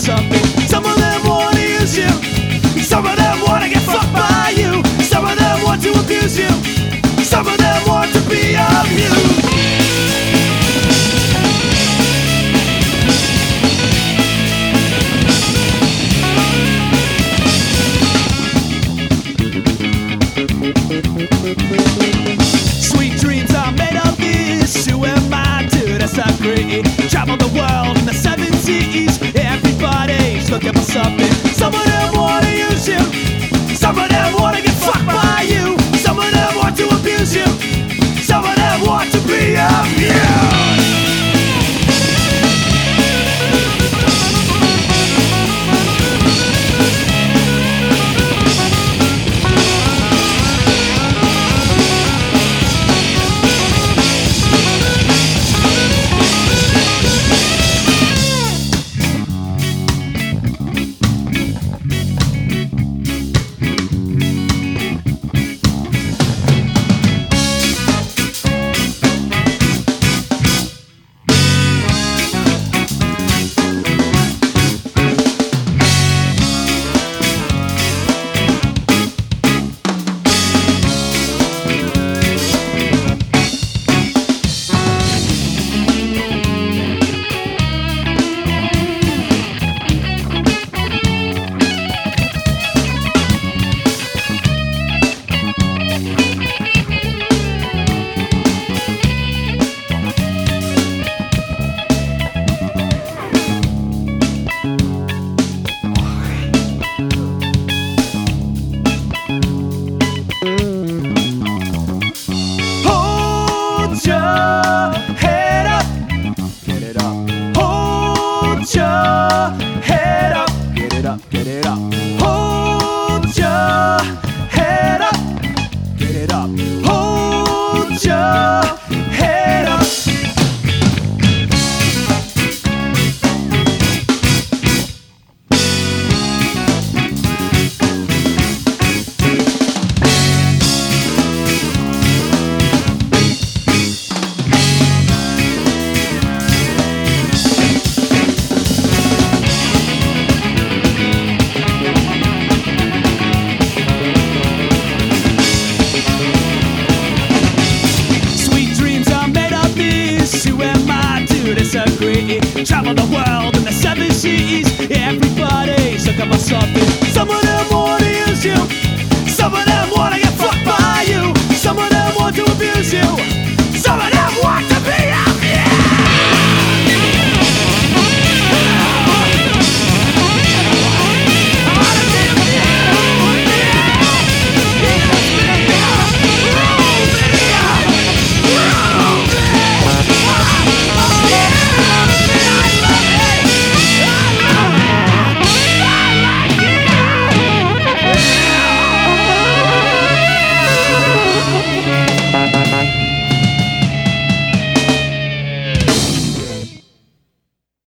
something. Some of them wanna use you. Some of them wanna get fucked by you. Some of them want to abuse you. Some of them want to be amused. Sweet dreams are made of this. Who am I to disagree? Travel the world in the 7 seas. Everybody's looking for something. Some of them wanna use you. Some of them wanna get fucked by you. Some of them want to abuse you. Some of them want to be amused. Get it up. Hold your head up. Get it up. Hold your head up. Who am I to disagree? Travel the world in the 7 seas. Everybody's looking for something. Some of them wanna use you. Some of them wanna get fucked by you. Some of them want to abuse you.